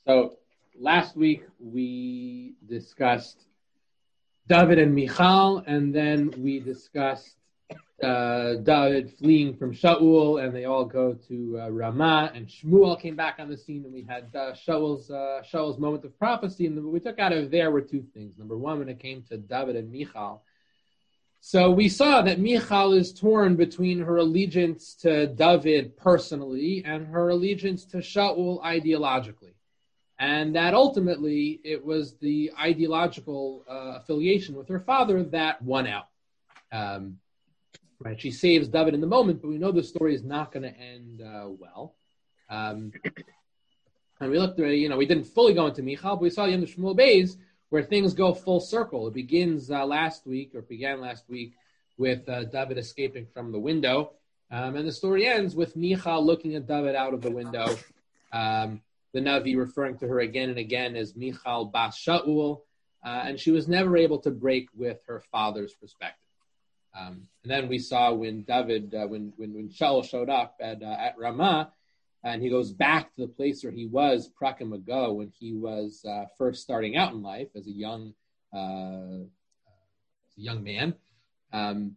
So last week we discussed David and Michal, and then we discussed David fleeing from Shaul, and they all go to Ramah, and Shmuel came back on the scene, and we had Shaul's moment of prophecy, and what we took out of there were two things. Number one, when it came to David and Michal, so we saw that Michal is torn between her allegiance to David personally and her allegiance to Shaul ideologically. And that ultimately it was the ideological affiliation with her father that won out. Right? She saves David in the moment, but we know the story is not going to end well. And we looked at, we didn't fully go into Michal, but we saw the end of Shmuel Beis, where things go full circle. It began last week with David escaping from the window. And the story ends with Michal looking at David out of the window. The Navi referring to her again and again as Michal Bas Shaul. And she was never able to break with her father's perspective. And then we saw when David, when Shaul showed up at Ramah, and he goes back to the place where he was prakim ago when he was first starting out in life as a young man. And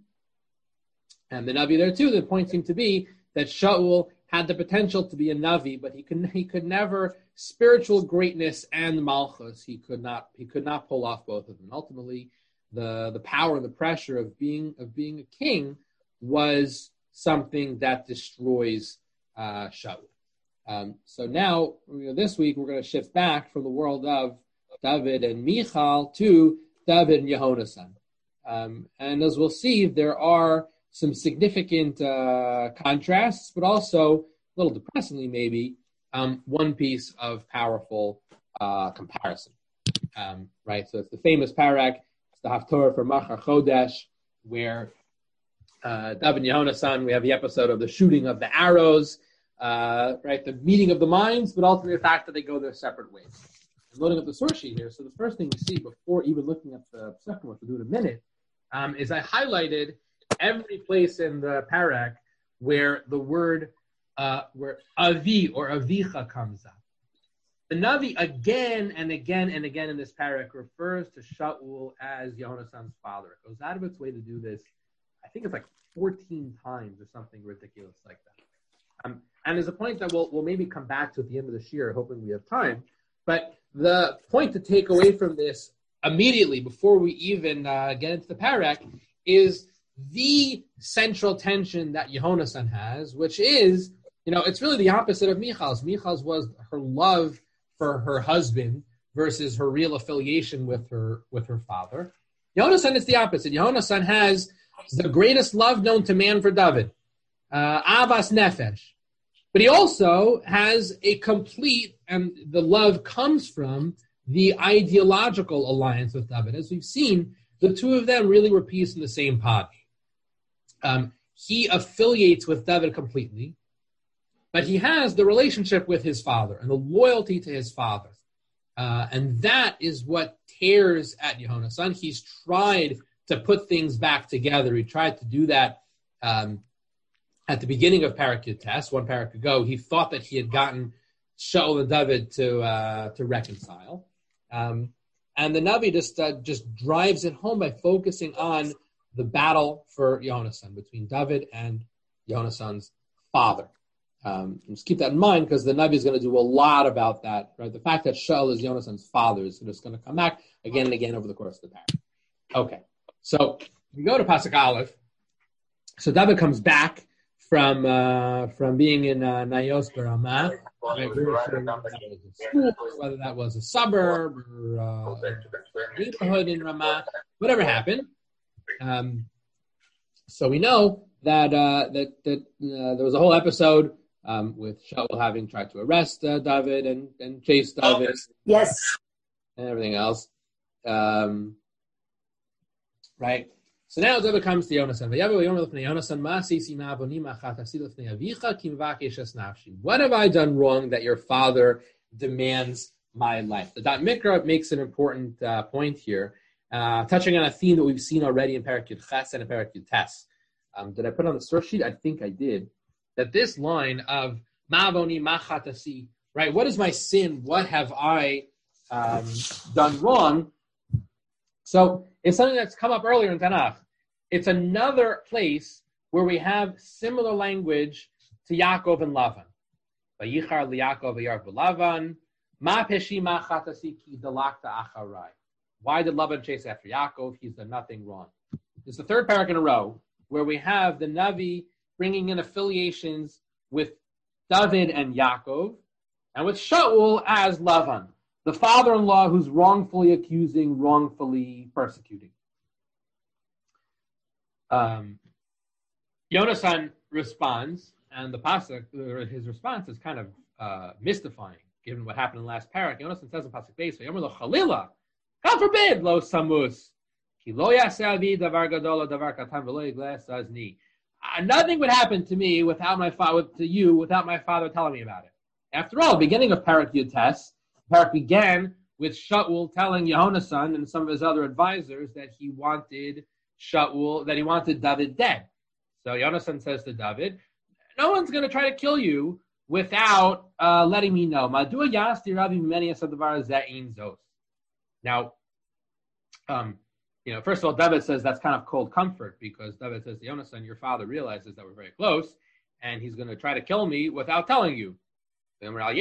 the Navi there too, the point seemed to be that Shaul had the potential to be a Navi, but he could never, spiritual greatness and Malchus, he could not pull off both of them. Ultimately, the power and the pressure of being a king was something that destroys Shaul. So now, this week, we're going to shift back from the world of David and Michal to David and Yehonasan. And as we'll see, there are some significant contrasts, but also, a little depressingly maybe, one piece of powerful comparison. Right? So it's the famous parak, it's the Haftorah for Machar Chodesh, where David and Yehonasan, we have the episode of the shooting of the arrows, right, the meeting of the minds, but ultimately the fact that they go their separate ways. I'm loading up the source sheet here. So the first thing you see before even looking at the second one, we'll do in a minute, is I highlighted every place in the parak where the word, where avi or avicha comes up. The Navi again and again and again in this parak refers to Shaul as Yehonasan's father. It goes out of its way to do this. I think it's like 14 times or something ridiculous like that. And there's a point that we'll maybe come back to at the end of this year, hoping we have time. But the point to take away from this immediately, before we even get into the parak, is the central tension that Yehonasan has, which is, it's really the opposite of Michal's. Michal's was her love for her husband versus her real affiliation with her father. Yehonasan is the opposite. Yehonasan has the greatest love known to man for David, Avas Nefesh. But he also has a complete, and the love comes from the ideological alliance with David. As we've seen, the two of them really were peas in the same pod. He affiliates with David completely, but he has the relationship with his father and the loyalty to his father. And that is what tears at Yehonasan. He's tried to put things back together. He tried to do that at the beginning of Parak Yutes, one parak ago. He thought that he had gotten Shaul and David to reconcile. And the Navi just drives it home by focusing on the battle for Yehonasan, between David and Yehonasan's father. Just keep that in mind, because the Navi is going to do a lot about that. Right? The fact that Shaul is Yehonasan's father is just going to come back again and again over the course of the parak. Okay, so we go to Pasuk Aleph. So David comes back from being in Nayos Barama, whether that was a suburb or a neighborhood in Ramah, whatever happened. So we know that there was a whole episode with Shaul having tried to arrest David and chase David. Yes. And everything else. Right? So now David comes to Yonasan. What have I done wrong that your father demands my life? The Da'at Mikra makes an important point here, touching on a theme that we've seen already in Parak Yud Ches and in Parak Yud Tes. Did I put on the source sheet? I think I did. That this line of Ma'avoni Machatasi, right? What is my sin? What have I done wrong? So it's something that's come up earlier in Tanakh. It's another place where we have similar language to Yaakov and Lavan. Vayichar liYaakov v'yarv b'Lavan, ma peshi ma chatasi ki dalakta acharai. Why did Lavan chase after Yaakov? He's done nothing wrong. It's the third parak in a row where we have the Navi bringing in affiliations with David and Yaakov, and with Shaul as Lavan, the father-in-law who's wrongfully accusing, wrongfully persecuting. Yonasan responds, and the pasuk, his response is kind of mystifying, given what happened in the last parak. Yonasan says in pasuk base, "Yomer lo chalila, God forbid, lo samus, ki lo yaseh avi davar gadol davar katan v'lo yigles azni." Nothing would happen to me without my father, to you, without my father telling me about it. After all, beginning of parak Yutes, parak began with Shaul telling Yehonasan and some of his other advisors that he wanted David dead. So Yonasan says to David, no one's going to try to kill you without letting me know. Now, first of all, David says that's kind of cold comfort, because David says to Yonasan, your father realizes that we're very close, and he's going to try to kill me without telling you. But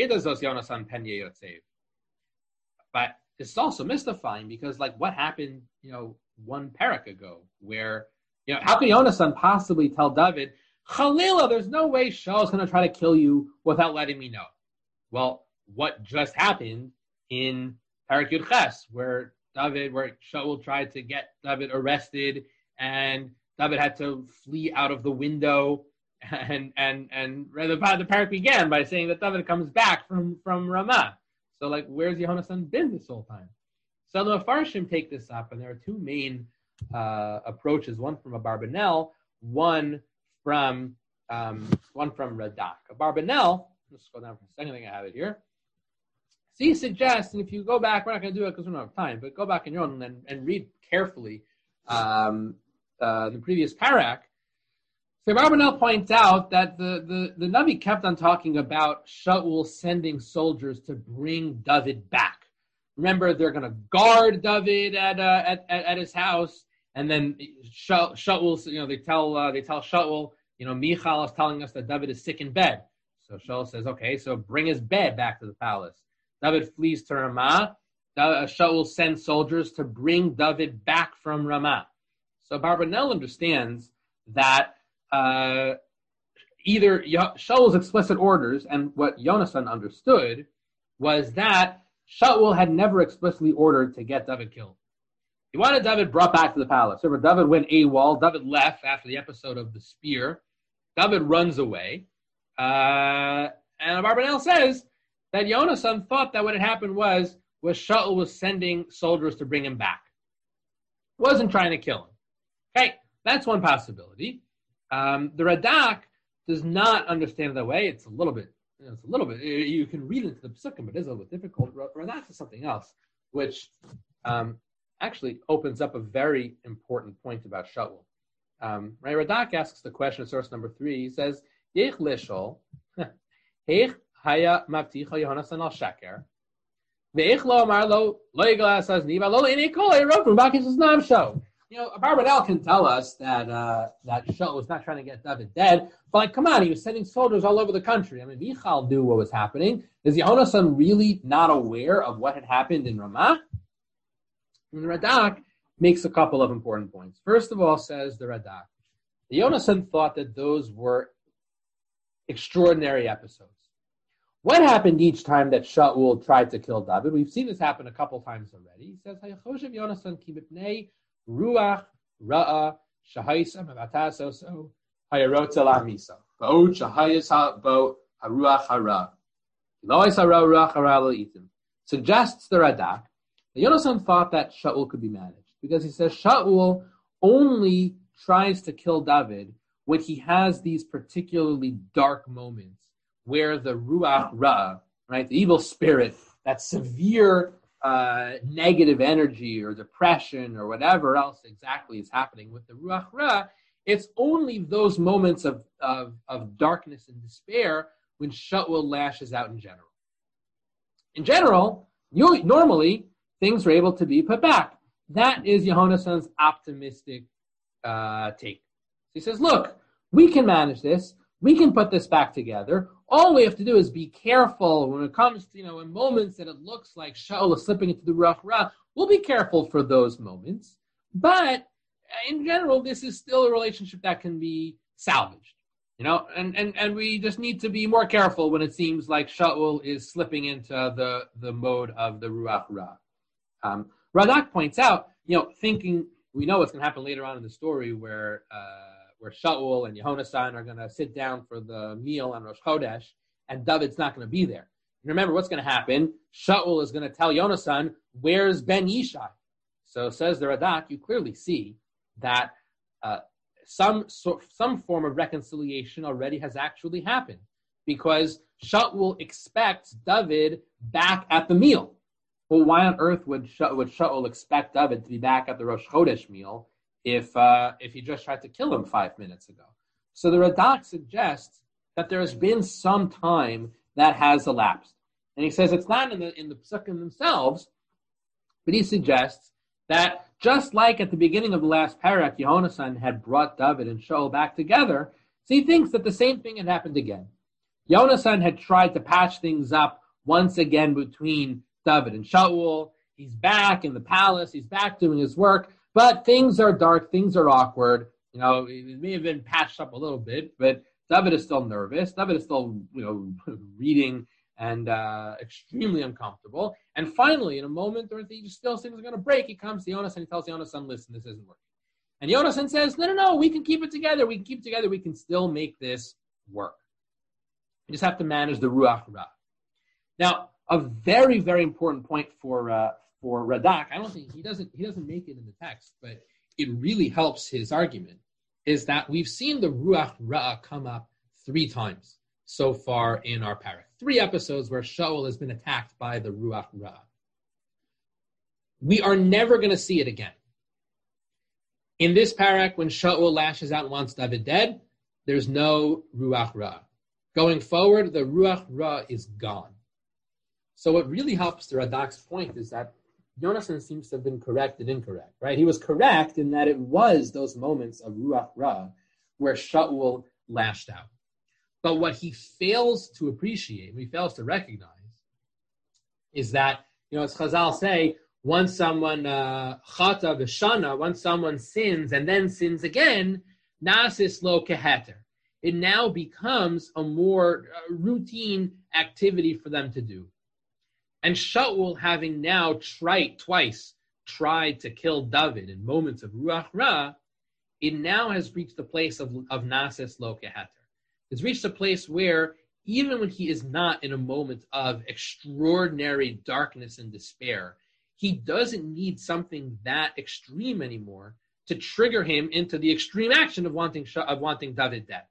this is also mystifying, because what happened, one parak ago, where, how could Yonasan possibly tell David, Chalila, there's no way Shaul's going to try to kill you without letting me know? Well, what just happened in parak Yud Ches, where Shaul tried to get David arrested, and David had to flee out of the window, and the parak began by saying that David comes back from Ramah. So, where's Yehonasan been this whole time? So the Mefarshim take this up, and there are two main approaches: one from Abarbanel, one from Radak. Abarbanel, let's go down for a second. I think I have it here. So he suggests, and if you go back, we're not going to do it because we don't have time, but go back in your own and read carefully the previous parak. So Abarbanel points out that the Navi kept on talking about Shaul sending soldiers to bring David back. Remember, they're going to guard David at his house, and then Shaul, they tell Shaul, Michal is telling us that David is sick in bed. So Shaul says, okay, so bring his bed back to the palace. David flees to Ramah. Shaul sends soldiers to bring David back from Ramah. So Abarbanel understands that either Shaul's explicit orders and what Yonasan understood was that Shaul had never explicitly ordered to get David killed. He wanted David brought back to the palace. Remember, David went AWOL. David left after the episode of the spear. David runs away. And Abarbanel says that Yonasan thought that what had happened was Shaul was sending soldiers to bring him back. Wasn't trying to kill him. Okay, that's one possibility. The Radak does not understand it that way. It's a little bit, you can read into the Pesukim, but it is a little bit difficult. Radak is something else, which actually opens up a very important point about Shaul. Radak asks the question in source number 3. He says, Yeich lishol, heich haya mavticha Yehonasan al shaker, ve'ich lo amar lo yiglas azniva lo inei kol eirov from Bakis Nam show. Abarbanel can tell us that Shaul was not trying to get David dead, but come on, he was sending soldiers all over the country. I mean, Michal knew what was happening. Is Yehonasan really not aware of what had happened in Ramah? And the Radak makes a couple of important points. First of all, says the Radak, Yonasan thought that those were extraordinary episodes. What happened each time that Shaul tried to kill David? We've seen this happen a couple times already. He says, Hayachoshev Yonasan ki mipnei ruach ra'a shahaisa mevatasoso hayarotza la'misa bo'ot shahayis bo haruach hara lois hara ruach hara lo'itim. Suggests the Radak that Yonasan thought that Shaul could be managed, because he says Shaul only tries to kill David when he has these particularly dark moments where the ruach ra, right, the evil spirit, that severe negative energy or depression or whatever else exactly is happening with the ruach ra, it's only those moments of darkness and despair when Shaul lashes out in general. In general, normally things are able to be put back. That is Yehonason's optimistic take. He says, look, we can manage this. We can put this back together. All we have to do is be careful when it comes to, in moments that it looks like Shaul is slipping into the Ruach Ra. We'll be careful for those moments. But in general, this is still a relationship that can be salvaged. And we just need to be more careful when it seems like Shaul is slipping into the mode of the Ruach Ra. Radak points out, thinking we know what's going to happen later on in the story where Shaul and Yehonasan are going to sit down for the meal on Rosh Chodesh, and David's not going to be there. And remember what's going to happen. Shaul is going to tell Yonasan, where's Ben Yishai? So says the Radak, you clearly see that some form of reconciliation already has actually happened, because Shaul expects David back at the meal. Well, why on earth would Shaul expect David to be back at the Rosh Chodesh meal if he just tried to kill him 5 minutes ago? So the Radak suggests that there has been some time that has elapsed, and he says it's not in the Pesukim themselves, but he suggests that just like at the beginning of the last parak, Yehonasan had brought David and Shaul back together, so he thinks that the same thing had happened again. Yehonasan had tried to patch things up once again between David and Shaul. He's back in the palace. He's back doing his work, but things are dark. Things are awkward. It may have been patched up a little bit, but David is still nervous. David is still, reading and extremely uncomfortable. And finally, in a moment where he just feels things are going to break, he comes to Yonasan and he tells Yonasan, listen, this isn't working. And Yonasan says, no, we can keep it together. We can still make this work. We just have to manage the Ruach Ra. Now, a very, very important point for Radak, I don't think he doesn't make it in the text, but it really helps his argument, is that we've seen the Ruach Ra come up 3 times so far in our parak. 3 episodes where Shaul has been attacked by the Ruach Ra. We are never going to see it again. In this parak, when Shaul lashes out and wants David dead, there's no Ruach Ra. Going forward, the Ruach Ra is gone. So what really helps the Radak's point is that Yonasan seems to have been correct and incorrect, right? He was correct in that it was those moments of Ruach Ra where Shaul lashed out. But what he fails to appreciate, what he fails to recognize, is that, as Chazal say, once someone chata v'shana, once someone sins and then sins again, nasis lo keheter. It now becomes a more routine activity for them to do. And Shaul, having now twice tried to kill David in moments of Ruach Ra, it now has reached the place of nasis lo keheter. It's reached a place where even when he is not in a moment of extraordinary darkness and despair, he doesn't need something that extreme anymore to trigger him into the extreme action of wanting David dead.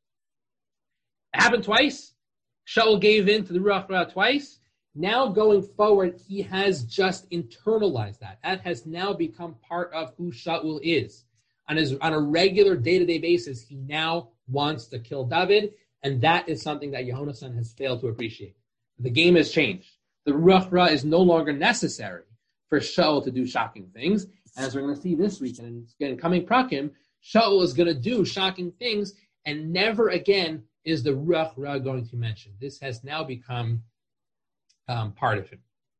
It happened twice. Shaul gave in to the Ruach Ra twice. Now going forward, he has just internalized that. That has now become part of who Shaul is. On a regular day-to-day basis, he now wants to kill David, and that is something that Yehonasan has failed to appreciate. The game has changed. The Ruach Ra is no longer necessary for Shaul to do shocking things. As we're going to see this week and in coming prakim, Shaul is going to do shocking things, and never again is the Ruach Ra going to be mentioned. This has now become part of him.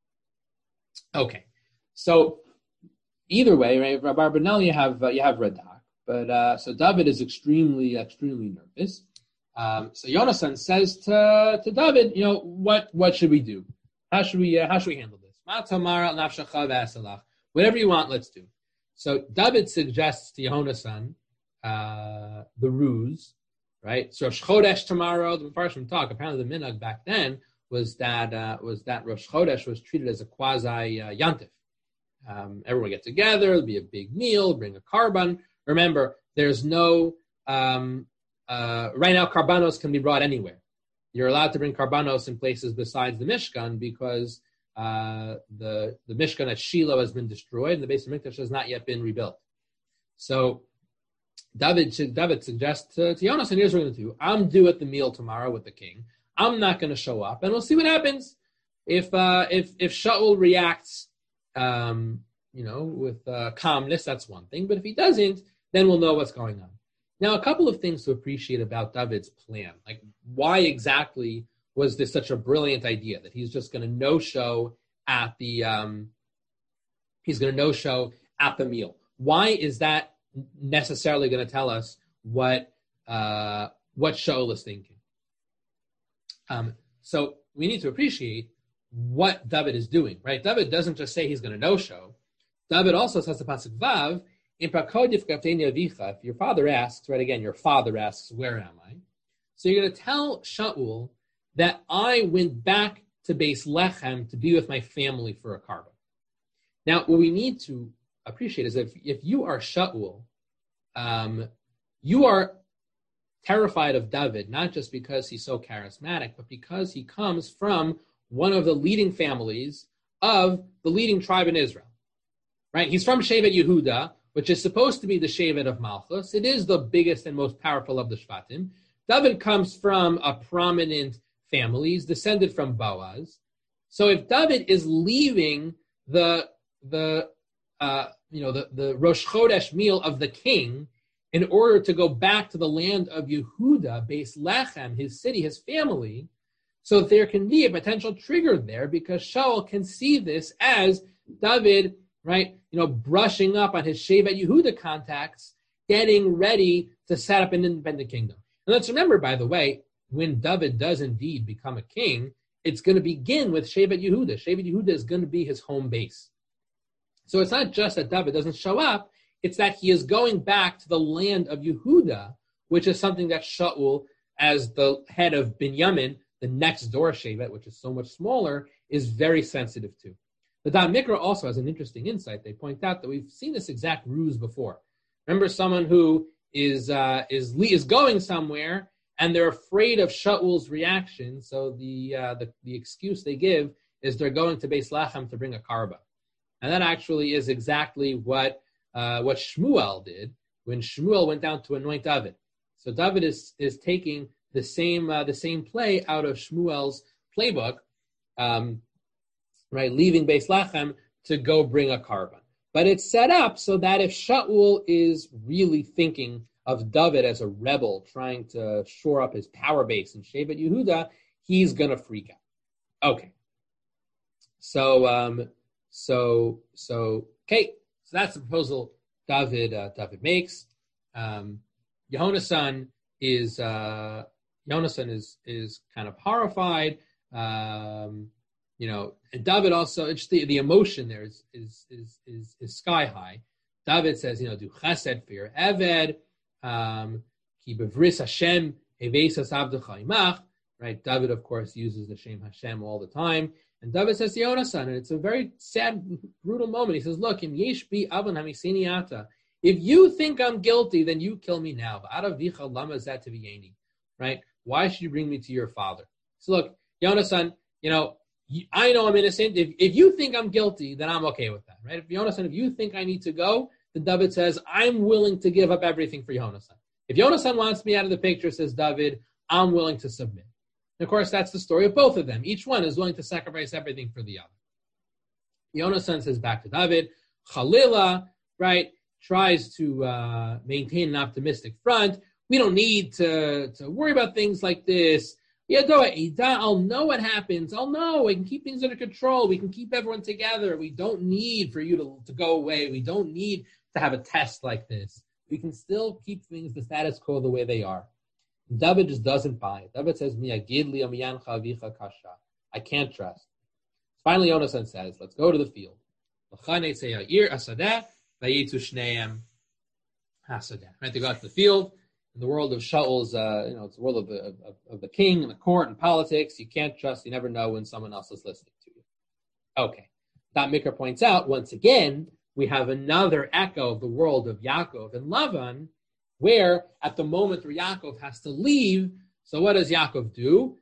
Okay, so either way, right, Rabbi Benel, you have Radak, but so David is extremely nervous. So Yonasan says to David, what should we do? How should we handle this? Whatever you want, let's do. So David suggests to Yehonasan the ruse, right? So Rosh Chodesh tomorrow, the Mepharshim talk. Apparently, the minhag back then was that Rosh Chodesh was treated as a quasi yantif. Everyone get together, there'll be a big meal, bring a karban. Remember, there's no right now karbanos can be brought anywhere. You're allowed to bring karbanos in places besides the Mishkan because the Mishkan at Shiloh has been destroyed and the base of Mikdash has not yet been rebuilt. So David suggests to Yonasan, here's what we're going to do. I'm due at the meal tomorrow with the king. I'm not going to show up, and we'll see what happens. if Shaul reacts, with calmness, that's one thing. But if he doesn't, then we'll know what's going on. Now, a couple of things to appreciate about David's plan. Like, why exactly was this such a brilliant idea that he's just going to no-show at the meal? Why is that necessarily going to tell us what Shaul is thinking? So we need to appreciate what David is doing, right? David doesn't just say he's going to no-show. David also says to Pasuk Vav, if your father asks, right, again, your father asks, where am I? So you're going to tell Shaul that I went back to Beis Lechem to be with my family for a karban. Now, what we need to appreciate is if you are Shaul, you are terrified of David, not just because he's so charismatic, but because he comes from one of the leading families of the leading tribe in Israel. Right? He's from Shevet Yehuda, which is supposed to be the Shevet of Malchus. It is the biggest and most powerful of the Shvatim. David comes from a prominent family. He's descended from Boaz. So if David is leaving the Rosh Chodesh meal of the king in order to go back to the land of Yehuda, Beis Lechem, his city, his family, so there can be a potential trigger there because Shaul can see this as David, right, brushing up on his Shevet Yehuda contacts, getting ready to set up an independent kingdom. And let's remember, by the way, when David does indeed become a king, it's going to begin with Shevet Yehuda. Shevet Yehuda is going to be his home base. So it's not just that David doesn't show up, it's that he is going back to the land of Yehuda, which is something that Shaul, as the head of Binyamin, the next door Shevet, which is so much smaller, is very sensitive to. The Da'at Mikra also has an interesting insight. They point out that we've seen this exact ruse before. Remember someone who is going somewhere and they're afraid of Shaul's reaction, so the excuse they give is they're going to Beis Lechem to bring a karba. And that actually is exactly what Shmuel did when Shmuel went down to anoint David. So David is taking the same play out of Shmuel's playbook, right, leaving Beis Lechem to go bring a karban. But it's set up so that if Shaul is really thinking of David as a rebel trying to shore up his power base in Shevet Yehuda, he's going to freak out. Okay. So that's the proposal David makes. Yonasan is kind of horrified. And David also, it's the emotion there is sky high. David says, do chesed for your eved, ki bevris Hashem evesas avdecha imach. Right? David, of course, uses the Shem Hashem all the time. And David says to Yonasan, and it's a very sad, brutal moment. He says, look, in yesh bi avon hamisini ata. If you think I'm guilty, then you kill me now. Right? Why should you bring me to your father? So look, Yonasan, I know I'm innocent. If you think I'm guilty, then I'm okay with that, right? If you think I need to go, then David says, I'm willing to give up everything for Yonasan. If Yonasan wants me out of the picture, says David, I'm willing to submit. And of course, that's the story of both of them. Each one is willing to sacrifice everything for the other. Yonasan says back to David, Chalila, right, tries to maintain an optimistic front. We don't need to worry about things like this. I'll know what happens. I'll know. We can keep things under control. We can keep everyone together. We don't need for you to go away. We don't need to have a test like this. We can still keep things the status quo the way they are. David just doesn't buy it. David says, I can't trust. Finally, Yonasan says, let's go to the field. Right, they go out to the field. In the world of Shaul's, it's the world of the king and the court and politics. You can't trust. You never know when someone else is listening to you. Okay. Da'at Mikra points out, once again, we have another echo of the world of Yaakov and Lavan, where at the moment where Yaakov has to leave, so what does Yaakov do?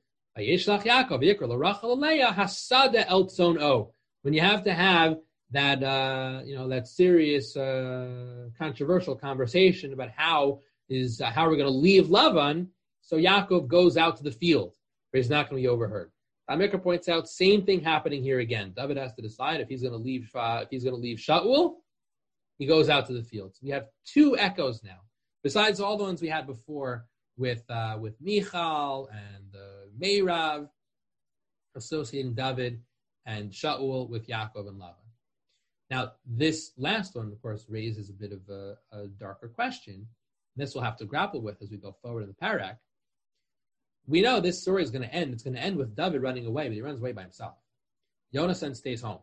When you have to have that, that serious, controversial conversation about how are we going to leave Lavan, so Yaakov goes out to the field where he's not going to be overheard. Mikra points out, same thing happening here again. David has to decide if he's going to leave Shaul. He goes out to the fields. We have two echoes now, besides all the ones we had before with Michal and Meirav, associating David and Shaul with Yaakov and Lavan. Now, this last one, of course, raises a bit of a darker question. This we'll have to grapple with as we go forward in the parak. We know this story is going to end. It's going to end with David running away, but he runs away by himself. Yonasan stays home.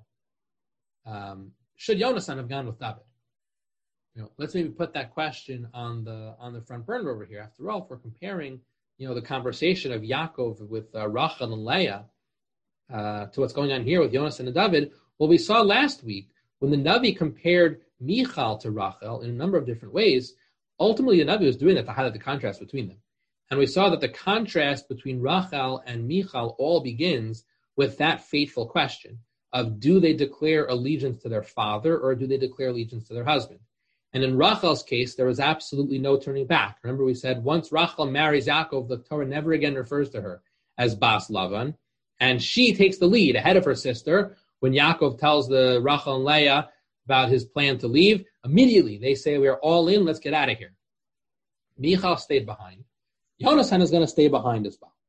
Should Yonasan have gone with David? Let's maybe put that question on the front burner over here. After all, if we're comparing, the conversation of Yaakov with Rachel and Leah to what's going on here with Yonasan and David, well, we saw last week when the Navi compared Michal to Rachel in a number of different ways. Ultimately, the Navi was doing that to highlight the contrast between them. And we saw that the contrast between Rachel and Michal all begins with that fateful question of, do they declare allegiance to their father or do they declare allegiance to their husband? And in Rachel's case, there was absolutely no turning back. Remember, we said once Rachel marries Yaakov, the Torah never again refers to her as Bas Lavan. And she takes the lead ahead of her sister. When Yaakov tells the Rachel and Leah about his plan to leave, immediately they say, we are all in, let's get out of here. Michal stayed behind. Yonasan is going to stay behind as well.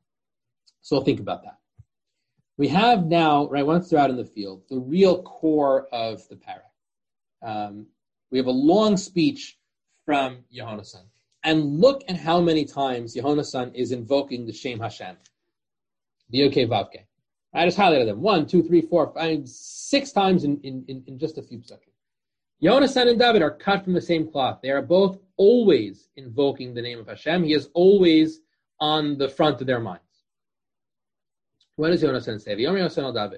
So think about that. We have now, right, once they're out in the field, the real core of the parak. We have a long speech from Yehonasan. And look at how many times Yehonasan is invoking the Shem Hashem. B-O-K, Vav-K. I just highlighted them. 1, 2, 3, 4, 5, 6 times in just a few seconds. Yonasan and David are cut from the same cloth. They are both always invoking the name of Hashem. He is always on the front of their minds. What does Yonasan say? Yonasan al David.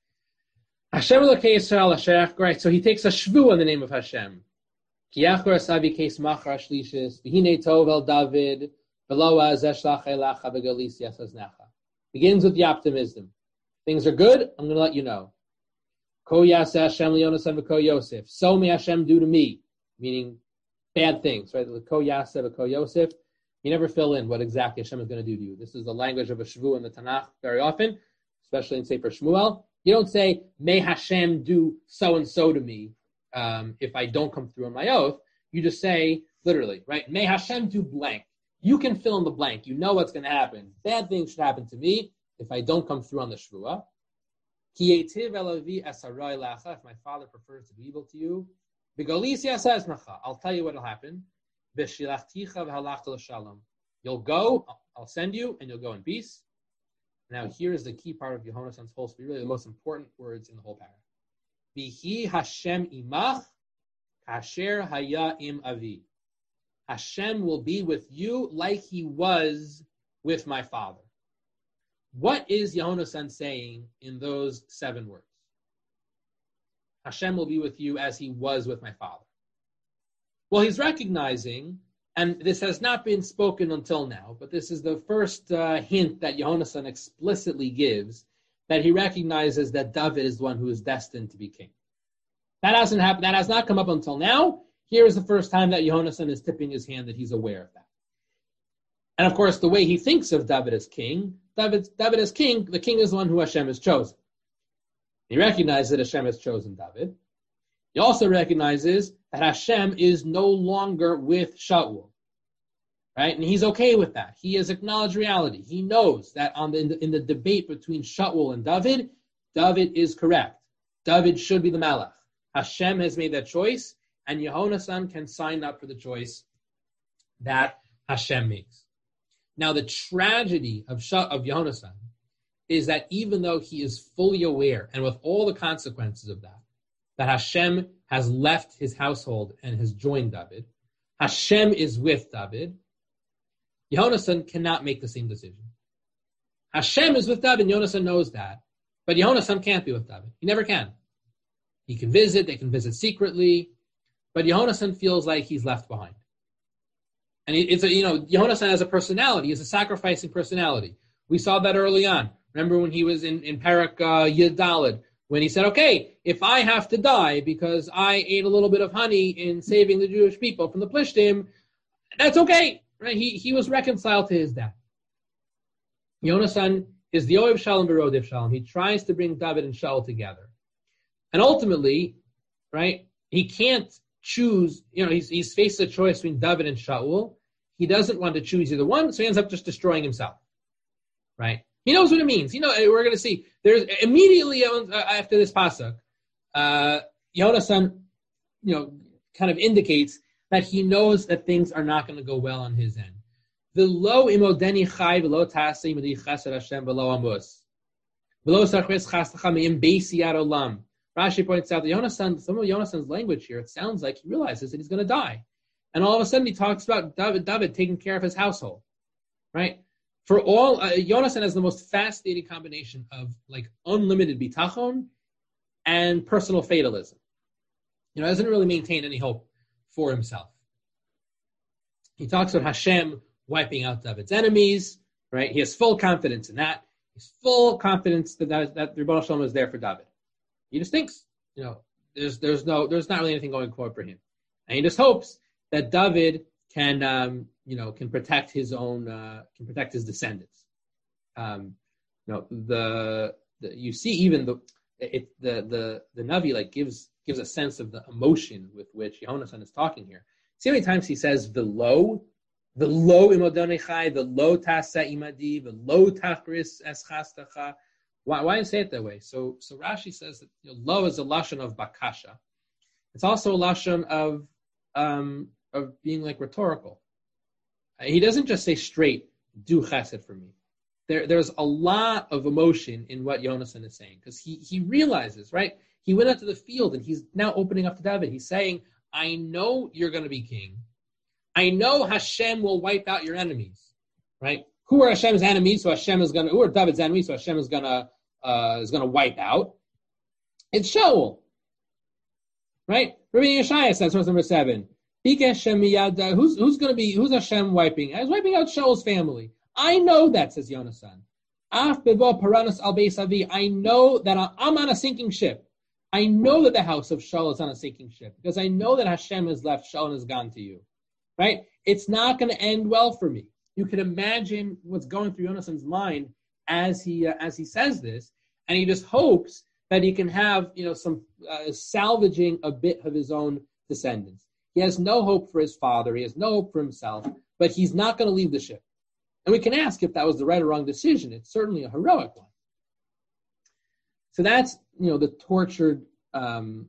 Hashem Elokei Yisrael Asher. Right, so he takes a shvu on the name of Hashem. Ki yachor asavi case machar shlishis. V'hinei tov el David. V'lo azeh shlach elacha v'galis yasaznacha. Begins with the optimism. Things are good, I'm going to let you know. Ko yaseh Hashem liyonasan v'ko Yosef. So may Hashem do to me, meaning bad things, right? The Ko yaseh v'ko Yosef. You never fill in what exactly Hashem is going to do to you. This is the language of a shvu in the Tanakh very often, especially in Sefer Shmuel. You don't say, may Hashem do so-and-so to me if I don't come through on my oath. You just say, literally, right? May Hashem do blank. You can fill in the blank. You know what's going to happen. Bad things should happen to me if I don't come through on the shvuah. Ki yetiv elavi asarai lacha. If my father prefers to be evil to you, b'galis yasasnacha. I'll tell you what will happen. B'shilachticha v'halachta l'shalom. You'll go, I'll send you, and you'll go in peace. Now, here is the key part of Yehonasan's whole speech, really the most important words in the whole paragraph. Bihi Hashem imach, kasher haya im avi. Hashem will be with you like he was with my father. What is Yehonasan saying in those 7 words? Hashem will be with you as he was with my father. Well, he's recognizing, and this has not been spoken until now, but this is the first hint that Yehonasan explicitly gives, that he recognizes that David is the one who is destined to be king. That hasn't happened. That has not come up until now. Here is the first time that Yehonasan is tipping his hand that he's aware of that. And of course, the way he thinks of David as king, David as king, the king is the one who Hashem has chosen. He recognizes that Hashem has chosen David. He also recognizes that Hashem is no longer with Shaul, right? And he's okay with that. He has acknowledged reality. He knows that in the debate between Shaul and David, David is correct. David should be the Malach. Hashem has made that choice, and Yehonasan can sign up for the choice that Hashem makes. Now, the tragedy of Yehonasan is that even though he is fully aware, and with all the consequences of that Hashem has left his household and has joined David, Hashem is with David, Yehonasan cannot make the same decision. Hashem is with David, and Yehonasan knows that, but Yehonasan can't be with David. He never can. He can visit, they can visit secretly, but Yehonasan feels like he's left behind. And Yehonasan has a personality, he's a sacrificing personality. We saw that early on. Remember when he was in Parak Yud Daled, when he said, okay, if I have to die because I ate a little bit of honey in saving the Jewish people from the Plishtim, that's okay. Right? He was reconciled to his death. Yehonasan is the Ohev Shalom B'Rodef Shalom. He tries to bring David and Shaul together. And ultimately, right, he can't choose, he's faced a choice between David and Shaul. He doesn't want to choose either one, so he ends up just destroying himself, right? He knows what it means. We're going to see. There's immediately after this pasuk, Yonasan, kind of indicates that he knows that things are not going to go well on his end. V'lo imodeni chai v'lo tasei imodi chesed Hashem v'lo amos. V'lo sarches chastacha me'im beisi yad olam. Rashi points out that some of Yonasan's language here, it sounds like he realizes that he's going to die. And all of a sudden he talks about David taking care of his household, right? For all, Yonasan has the most fascinating combination of unlimited bitachon and personal fatalism. Doesn't really maintain any hope for himself. He talks about Hashem wiping out David's enemies, right? He has full confidence in that. He's full confidence that Ribono Shel Olam is there for David. He just thinks, there's not really anything going forward for him, and he just hopes that David can protect his own, can protect his descendants. You see even the Navi gives a sense of the emotion with which Yonasan is talking here. See how many times he says the lo imodonechai, the lo tasa imadi, the lo tachris eschastacha. Why say it that way? So Rashi says that lo is a lashon of bakasha. It's also a lashon of being rhetorical. He doesn't just say straight, do chesed for me. There's a lot of emotion in what Yonasan is saying, because he realizes, right? He went out to the field and he's now opening up to David. He's saying, I know you're going to be king. I know Hashem will wipe out your enemies, right? Who are Hashem's enemies? Who are David's enemies? So Hashem is gonna wipe out. It's Shaul, right? Rabbi Yeshaya says, verse number 7. Who's Hashem wiping? He's wiping out Shaul's family. I know that, says Yonasan. I know that I'm on a sinking ship. I know that the house of Shaul is on a sinking ship, because I know that Hashem has left Shaul and has gone to you, right? It's not going to end well for me. You can imagine what's going through Yonasan's mind as he says this, and he just hopes that he can have some salvaging a bit of his own descendants. He has no hope for his father. He has no hope for himself, but he's not going to leave the ship. And we can ask if that was the right or wrong decision. It's certainly a heroic one. So that's the tortured oath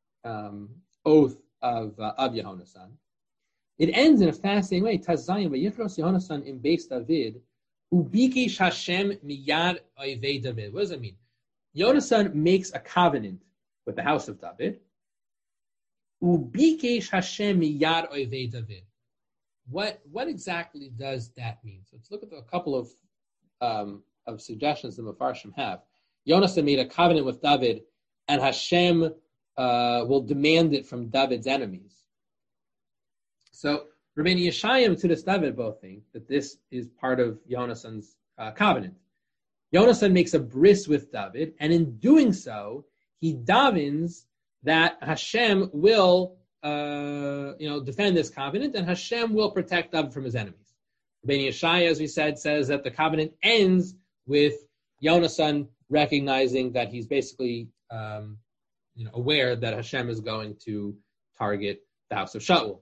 of Yehonasan. It ends in a fascinating way. Tazayim v'yichros Yehonasan im Beis David ubikish Hashem miyad oivei David. What does that mean? Yonasan makes a covenant with the house of David. Ubikish Hashem miyad oivei David. What exactly does that mean? So let's look at a couple of suggestions the Mefarshim have. Yonasan made a covenant with David, and Hashem will demand it from David's enemies. So Rabbeinu Yeshaya and Metzudas David both think that this is part of Yonasan's covenant. Yonasan makes a bris with David, and in doing so, he davens that Hashem will defend this covenant, and Hashem will protect David from his enemies. Rabbeinu Yeshaya, as we said, says that the covenant ends with Yonasan recognizing that he's basically aware that Hashem is going to target the house of Shaul.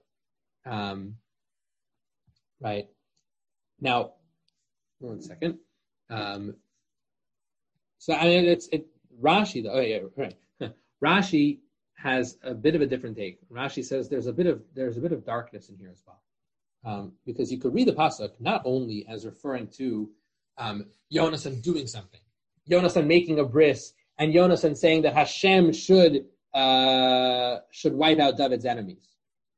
Right. Now, one second. Rashi, though. Oh, yeah, right. Rashi has a bit of a different take. Rashi says there's a bit of darkness in here as well, because you could read the pasuk not only as referring to Yonasan doing something, Yonasan making a bris, and Yonasan saying that Hashem should wipe out David's enemies.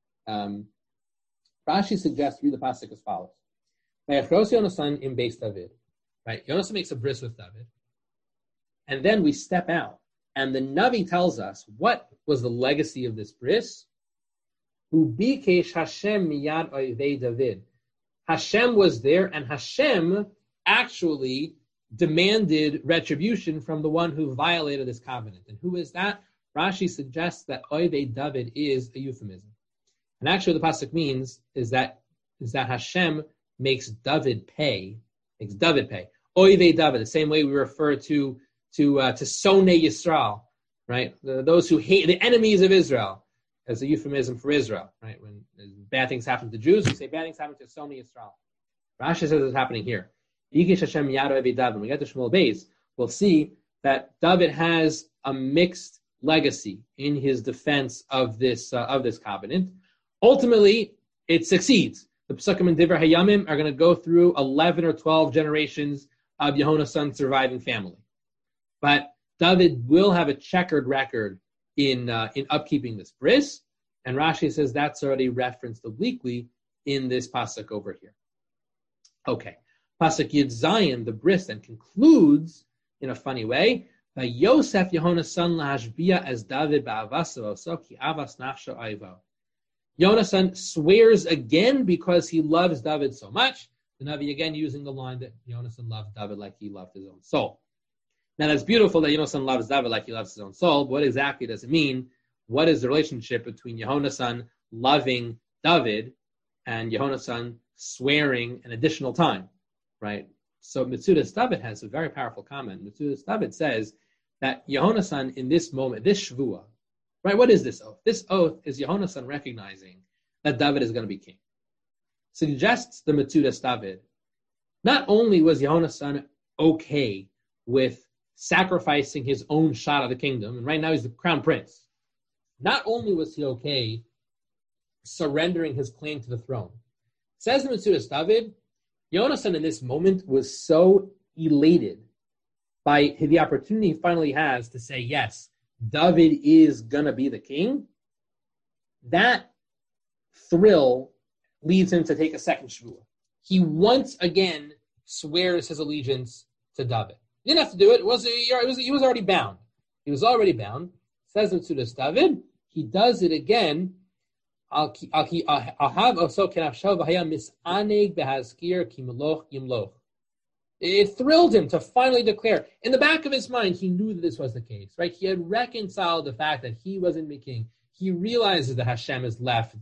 Rashi suggests read the pasuk as follows: Yonasan in Beis David. Right, Yonasan makes a bris with David, and then we step out, and the Navi tells us what was the legacy of this bris. Ubikesh Hashem miyad oivei David. Hashem was there, and Hashem actually demanded retribution from the one who violated this covenant. And who is that? Rashi suggests that oivei David is a euphemism. And actually the pasuk means is that Hashem makes David pay. Oivei David, the same way we refer to Sonei Yisrael, right? Those who hate, the enemies of Israel, as a euphemism for Israel, right? When bad things happen to Jews, we say bad things happen to Sonei Yisrael. Rashi says it's happening here. When we get to Shmuel Beis, we'll see that David has a mixed legacy in his defense of this covenant. Ultimately, it succeeds. The Pesukim and Divrei Hayamim are going to go through 11 or 12 generations of Yehonason's surviving family. But David will have a checkered record in upkeeping this bris, and Rashi says that's already referenced obliquely in this pasuk over here. Okay, pasuk Yud Zayin, the bris then concludes in a funny way. Yosef Yehonasan lahashbia as David ba'avaso ki avas nafsho aivo. Yonasan swears again because he loves David so much. The Navi again using the line that Yonasan loved David like he loved his own soul. Now that's beautiful that Yonasan loves David like he loves his own soul. But what exactly does it mean? What is the relationship between Yehonasan loving David and Yehonasan swearing an additional time, right? So Metzudas David has a very powerful comment. Metzudas David says that Yehonasan in this moment, this Shvuah, right? What is this oath? This oath is Yehonasan recognizing that David is going to be king. Suggests the Metzudas David, not only was Yehonasan okay with sacrificing his own shot of the kingdom, and right now he's the crown prince. Not only was he okay surrendering his claim to the throne. Says the Metzudas David, Yonasan in this moment was so elated by the opportunity he finally has to say, yes, David is going to be the king. That thrill leads him to take a second shvuah. He once again swears his allegiance to David. He didn't have to do it. He was already bound. He was already bound. Says the Metzudas David, he does it again. It thrilled him to finally declare. In the back of his mind, he knew that this was the case, right? He had reconciled the fact that he wasn't the king. He realizes that Hashem has left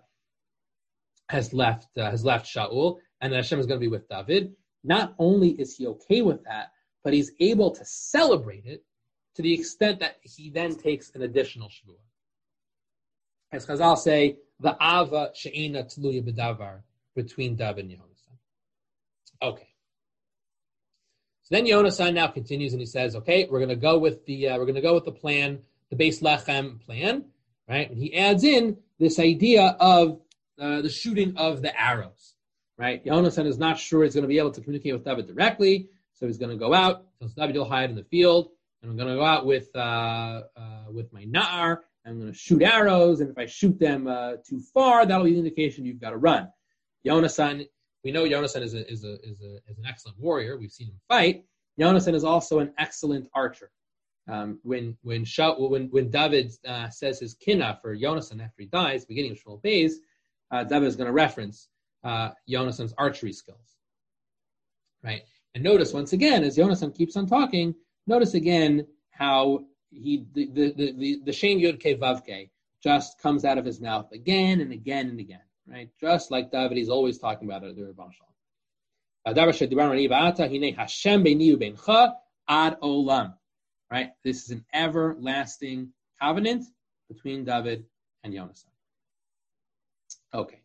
Shaul, and that Hashem is going to be with David. Not only is he okay with that, but he's able to celebrate it to the extent that he then takes an additional shvuah. As Chazal say, the ava she'ena tluya b'davar between David and Yonasan. Okay. So then Yonasan now continues and he says, "Okay, we're going to go with the plan, the Beis Lechem plan, right?" And he adds in this idea of the shooting of the arrows, right? Yonasan is not sure he's going to be able to communicate with David directly, so he's going to go out. So David will hide in the field, and I'm going to go out with my na'ar. I'm going to shoot arrows, and if I shoot them too far, that'll be the indication you've got to run. Yonasan, we know Yonasan is an excellent warrior. We've seen him fight. Yonasan is also an excellent archer. When David says his kinna for Yonasan after he dies, beginning of Shmuel Beis, David is going to reference Yonasan's archery skills, right? And notice once again, as Yonasan keeps on talking, notice again how the Shem Yud Kei Vav Kei just comes out of his mouth again and again and again, right? Just like David, he's always talking about it. The Rebbe Shalom. Ad olam, right? This is an everlasting covenant between David and Yonasan. Okay,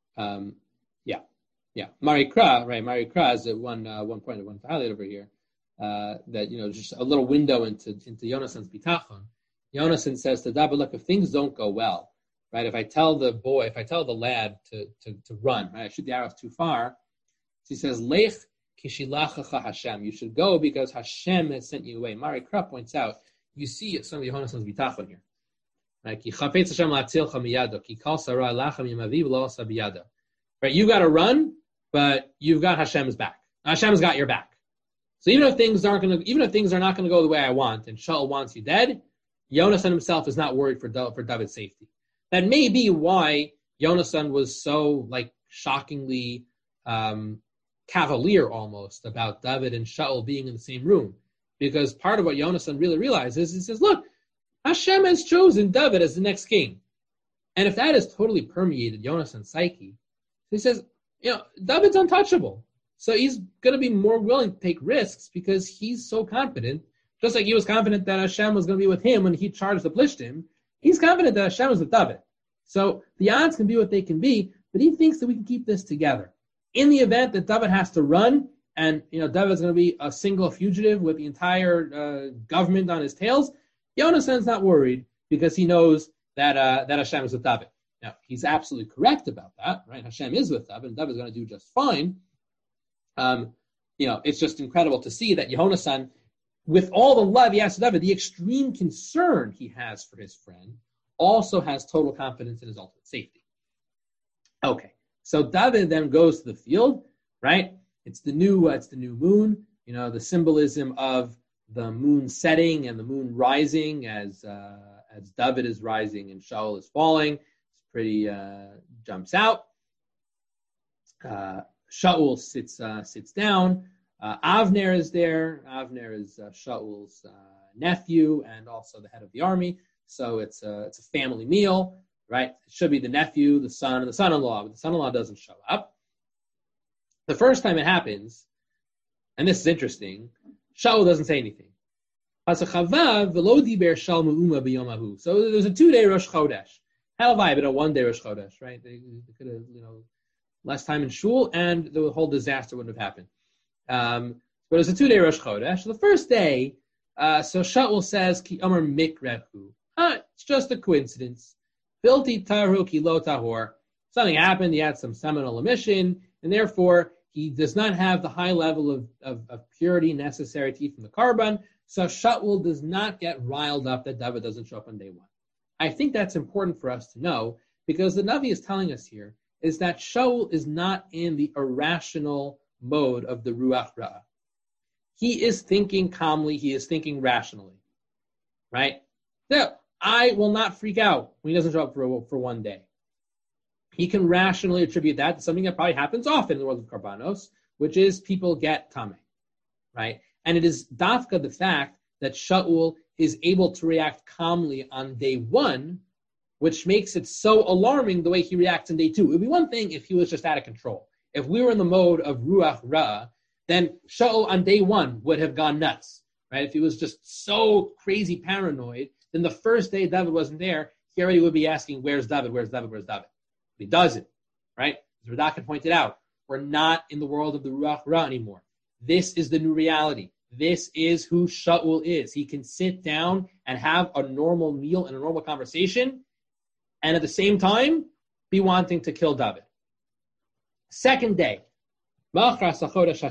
yeah. Marikra, right? Marikra is one point I want to highlight over here. That just a little window into Yonasan's bitachon. Yonasan says to David, look, if things don't go well, right? If I tell the lad to run, right? I shoot the arrows too far. He says, Lech kishilachacha Hashem. You should go because Hashem has sent you away. Mari Kra points out, you see some of Yonasan's bitachon here. Right? Ki chafetz Hashem la'atzilcha miyado, ki kal sarah lachem yemaviv lo asa biyado. Right? You got to run, but you've got Hashem's back. Hashem's got your back. So even if things are not going to go the way I want, and Shaul wants you dead, Yonasan himself is not worried for David's safety. That may be why Yonasan was so shockingly cavalier almost about David and Shaul being in the same room, because part of what Yonasan really realizes is he says, look, Hashem has chosen David as the next king, and if that has totally permeated Yonasan's psyche, he says, David's untouchable. So he's going to be more willing to take risks because he's so confident. Just like he was confident that Hashem was going to be with him when he charged the Plishtim, he's confident that Hashem was with David. So the odds can be what they can be, but he thinks that we can keep this together. In the event that David has to run, and David's going to be a single fugitive with the entire government on his tails, Yonasan's not worried because he knows that Hashem is with David. Now, he's absolutely correct about that, right? Hashem is with David, and David's going to do just fine. It's just incredible to see that Yonasan, with all the love he has to David, the extreme concern he has for his friend, also has total confidence in his ultimate safety. Okay, so David then goes to the field, right? It's the new moon, the symbolism of the moon setting and the moon rising as David is rising and Shaul is falling. It's pretty jumps out. Shaul sits down. Avner is there. Avner is Shaul's nephew and also the head of the army. So it's a family meal, right? It should be the nephew, the son, and the son-in-law, but the son-in-law doesn't show up. The first time it happens, and this is interesting, Shaul doesn't say anything. So there's a 2-day Rosh Chodesh. Halavai, but a 1-day Rosh Chodesh, right? They could have, less time in shul, and the whole disaster wouldn't have happened. But it was a 2-day Rosh Chodesh. So the first day, so Shaul says, Ki Amar Mikrehu. It's just a coincidence. Filti Taru Ki Lo Tahor. Something happened, he had some seminal emission, and therefore he does not have the high level of purity necessary to eat from the carbon. So Shaul does not get riled up that David doesn't show up on day 1. I think that's important for us to know, because the Navi is telling us here is that Shaul is not in the irrational mode of the Ruach Ra'ah. He is thinking calmly, he is thinking rationally, right? Now, I will not freak out when he doesn't show up for 1 day. He can rationally attribute that to something that probably happens often in the world of Karbanos, which is people get tameh, right? And it is dafka the fact that Shaul is able to react calmly on day 1, which makes it so alarming the way he reacts on day 2. It would be one thing if he was just out of control. If we were in the mode of Ruach Ra'ah, then Shaul on day 1 would have gone nuts, right? If he was just so crazy paranoid, then the first day David wasn't there, he already would be asking, where's David, where's David, where's David? But he doesn't, right? As Radakan pointed out, we're not in the world of the Ruach Ra'ah anymore. This is the new reality. This is who Shaul is. He can sit down and have a normal meal and a normal conversation, and at the same time, be wanting to kill David. Second day, once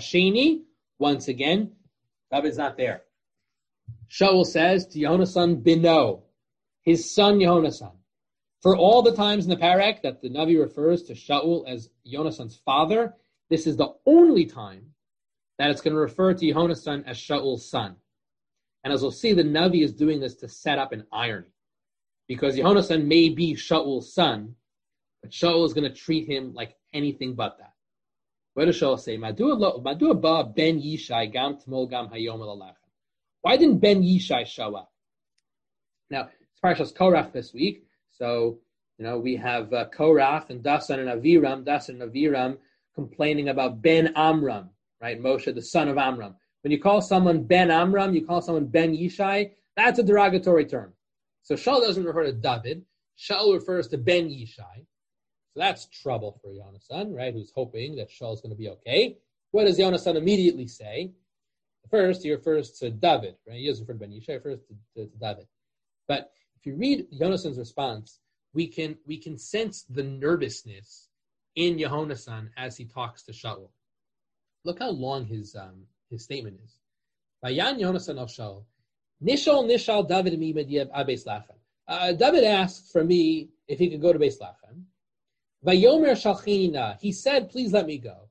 again, David's not there. Shaul says to Yehonasan Bino, his son Yehonasan. For all the times in the parak that the Navi refers to Shaul as Yehonasan's father, this is the only time that it's going to refer to Yehonasan as Shaul's son. And as we'll see, the Navi is doing this to set up an irony. Because Yehonasan may be Shaul's son, but Shaul is going to treat him like anything but that. What does Shaul say? Madua ba ben Yishai gam tmol gam hayom elalachem. Why didn't Ben Yishai show up? Now, it's Parshas Korach this week. So, we have Korach and Dasan and Aviram complaining about Ben Amram, right? Moshe, the son of Amram. When you call someone Ben Amram, you call someone Ben Yishai, that's a derogatory term. So Shaul doesn't refer to David. Shaul refers to Ben Yishai. So that's trouble for Yonasan, right? Who's hoping that Shaul's going to be okay. What does Yonasan immediately say? First, he refers to David, right? He doesn't refer to Ben Yishai, he refers to David. But if you read Yonasan's response, we can sense the nervousness in Yehonasan as he talks to Shaul. Look how long his statement is. Vayan Yonasan al Shaul. Nishal David Beis Lachem. David asked for me if he could go to Beis Lachem. Vayomer Shalchinina. He said, please let me go.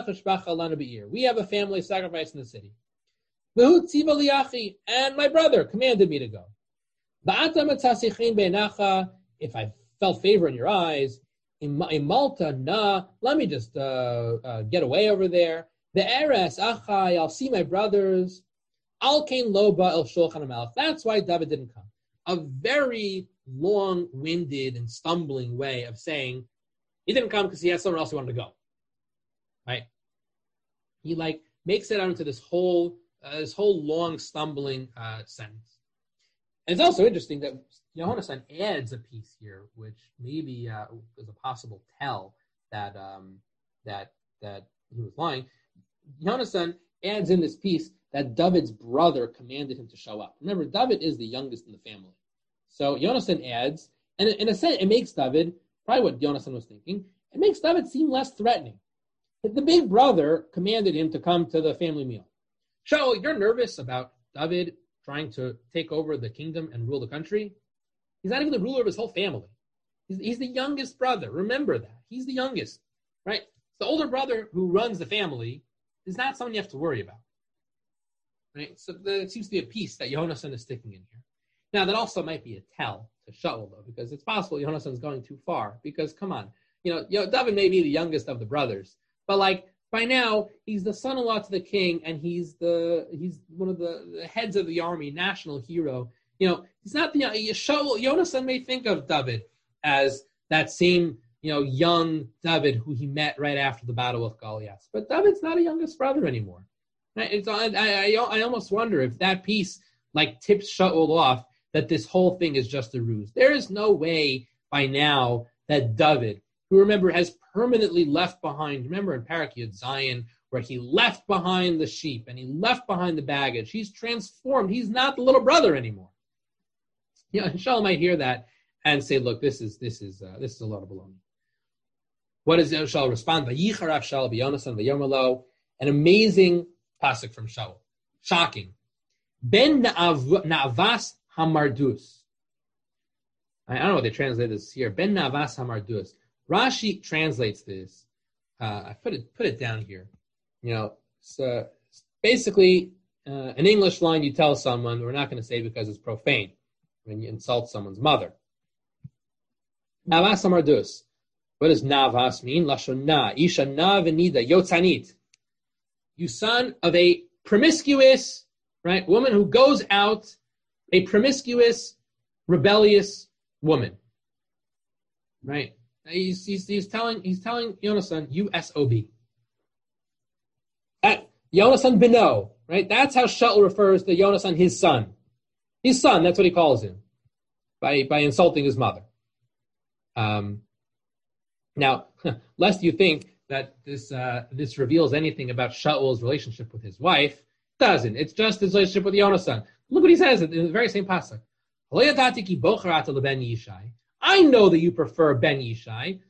We have a family sacrifice in the city. And my brother commanded me to go. If I felt favor in your eyes, in Malta, let me just get away over there. The Eres Achai, I'll see my brothers. Al Kain Loba El Shulchan HaMelech. That's why David didn't come. A very long-winded and stumbling way of saying he didn't come because he had somewhere else he wanted to go. Right? he makes it out into this whole long stumbling sentence. And it's also interesting that Yohanan adds a piece here, which maybe is a possible tell that he was lying. Yohanan adds in this piece that David's brother commanded him to show up. Remember, David is the youngest in the family. So Yonasan adds, and in a sense, it makes David, probably what Yonasan was thinking, it makes David seem less threatening. The big brother commanded him to come to the family meal. Shaul, you're nervous about David trying to take over the kingdom and rule the country? He's not even the ruler of his whole family. He's the youngest brother. Remember that. He's the youngest, right? The older brother who runs the family is not someone you have to worry about. Right? So it seems to be a piece that Yonasan is sticking in here. Now, that also might be a tell to Shaul, though, because it's possible Yonasan is going too far. Because, come on, David may be the youngest of the brothers, but by now he's the son-in-law to the king, and he's one of the heads of the army, national hero. He's not the Shaul. Yonasan may think of David as that same young David who he met right after the battle with Goliath, but David's not a youngest brother anymore. I almost wonder if that piece tips Shaul off that this whole thing is just a ruse. There is no way by now that David, who remember has permanently left behind, remember in Parak Zion, where he left behind the sheep and he left behind the baggage. He's transformed. He's not the little brother anymore. Shaul might hear that and say, "Look, this is a lot of baloney." What does Shaul respond? Vayicharaf Shaul b'Yonasan v'yomalo. An amazing pasuk from Shaul. Shocking. Ben na'avas hamardus. I don't know what they translate this here. Ben na'avas hamardus. Rashi translates this. I put it down here. So basically an English line you tell someone, we're not going to say because it's profane when you insult someone's mother. Na'avas hamardus. What does na'avas mean? Lashon isha na v'nida yotzanit. You son of a promiscuous, right, woman who goes out, a promiscuous, rebellious woman, right? He's telling Yonasan, you S-O-B. Yonasan beno, right? That's how Shaul refers to Yonasan, his son. His son, that's what he calls him, by insulting his mother. Now, lest you think that this reveals anything about Shaul's relationship with his wife, doesn't. It's just his relationship with Yonasan. Look what he says in the very same pasuk. I know that you prefer Ben Yishai,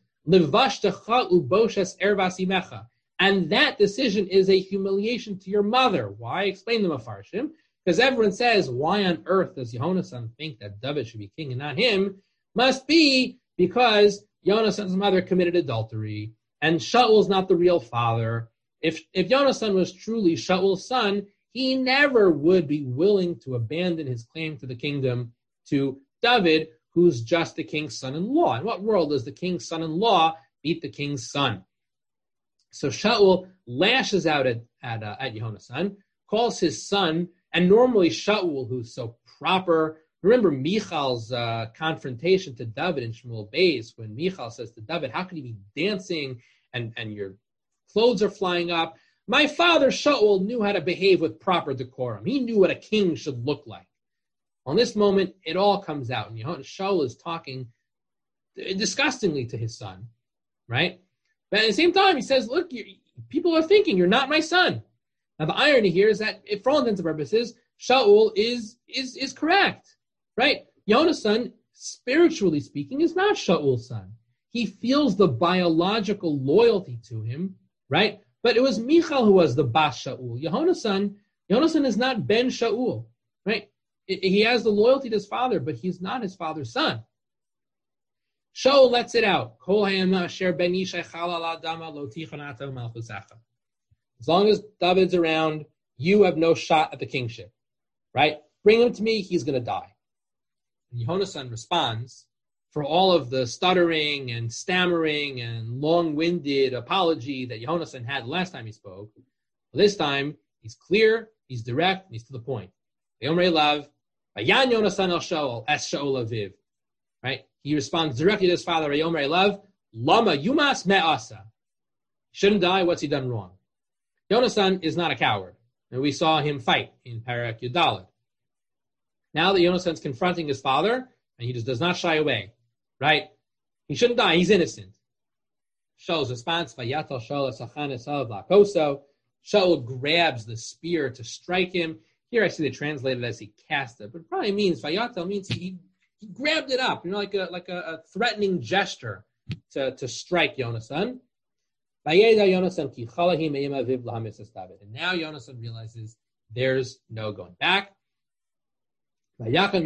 and that decision is a humiliation to your mother. Why? Explain the Mefarshim. Because everyone says, why on earth does Yonasan think that David should be king and not him? Must be because Yonasan's mother committed adultery, and Shaul's not the real father. If Yonasan was truly Shaul's son, he never would be willing to abandon his claim to the kingdom to David, who's just the king's son-in-law. In what world does the king's son-in-law beat the king's son? So Shaul lashes out at Yonasan, calls his son, and normally Shaul, who's so proper. Remember Michal's confrontation to David in Shmuel Beis, when Michal says to David, how could you be dancing and your clothes are flying up? My father Shaul knew how to behave with proper decorum. He knew what a king should look like. On this moment, it all comes out. And Shaul is talking disgustingly to his son, right? But at the same time, he says, look, people are thinking you're not my son. Now, the irony here is that, for all intents and purposes, Shaul is correct, right? Yonasan, spiritually speaking, is not Shaul's son. He feels the biological loyalty to him, right? But it was Michal who was the Bas Shaul. Yonasan is not Ben Shaul, right? He has the loyalty to his father, but he's not his father's son. Shaul lets it out. As long as David's around, you have no shot at the kingship, right? Bring him to me, he's going to die. And Yonasan responds, for all of the stuttering and stammering and long-winded apology that Yonasan had last time he spoke, this time he's clear, he's direct, and he's to the point. Right? He responds directly to his father, Lama yumas me'asa. Shouldn't die, what's he done wrong? Yonasan is not a coward. And we saw him fight in Parak Yudalad. Now that Yonasan's confronting his father, and he just does not shy away, right? He shouldn't die. He's innocent. Shaul's response, Vayatal Shaul Sachanes of Lakoso. Shaul grabs the spear to strike him. Here I see they translated as he cast it, but it probably means Vayatal means he grabbed it up, like a threatening gesture to strike Yonasan. And now Yonasan realizes there's no going back. Right? And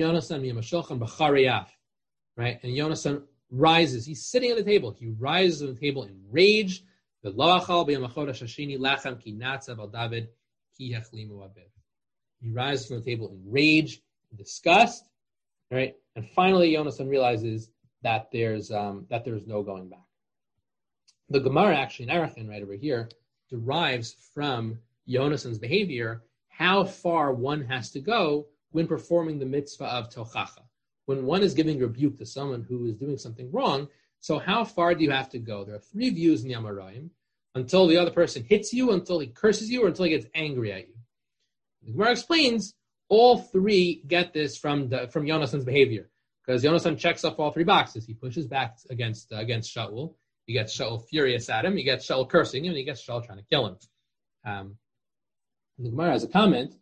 Yonasan rises. He's sitting at the table. He rises on the table in rage. He rises from the table in rage, in disgust. Right? And finally, Yonasan realizes that there's no going back. The Gemara actually in Erechim, right over here, derives from Yonasan's behavior how far one has to go when performing the mitzvah of tochacha. When one is giving rebuke to someone who is doing something wrong, so how far do you have to go? There are three views in the Amoraim: until the other person hits you, until he curses you, or until he gets angry at you. The Gemara explains all three get this from Yonasan's behavior, because Yonasan checks off all three boxes. He pushes back against Shaul. He gets Shaul furious at him. He gets Shaul cursing him. And he gets Shaul trying to kill him. The Gemara has a comment.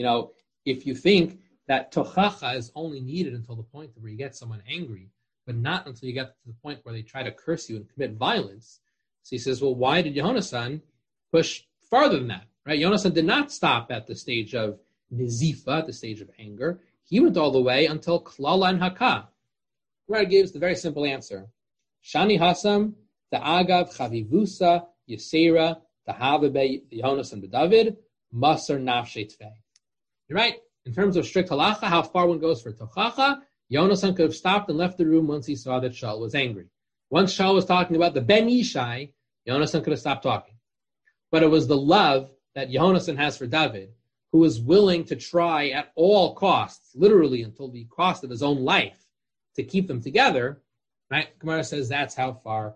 If you think that tochacha is only needed until the point where you get someone angry, but not until you get to the point where they try to curse you and commit violence. So he says, well, why did Yonasan push farther than that? Right? Yonasan did not stop at the stage of nizifa, at the stage of anger. He went all the way until klala and haka. Gemara gives the very simple answer: Shani hasam ta'agav chavivusa yisera ta'havabe Yonasan b'David masar nafshe tvei. You're right. In terms of strict halacha, how far one goes for tochacha, Yonasan could have stopped and left the room once he saw that Shaul was angry. Once Shaul was talking about the Ben Yishai, Yonasan could have stopped talking. But it was the love that Yonasan has for David, who was willing to try at all costs, literally until the cost of his own life, to keep them together. Right? Gemara says that's how far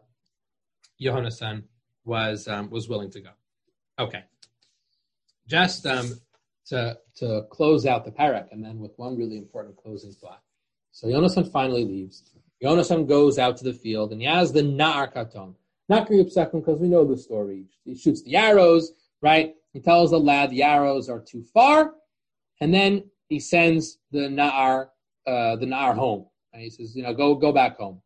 Yonasan was willing to go. Okay. Just to close out the parak, and then with one really important closing thought. So Yonasan finally leaves. Yonasan goes out to the field, and he has the Na'ar Katon. Not Kriyupsakum, because we know the story. He shoots the arrows, right? He tells the lad the arrows are too far, and then he sends the Na'ar home. And he says, go back home.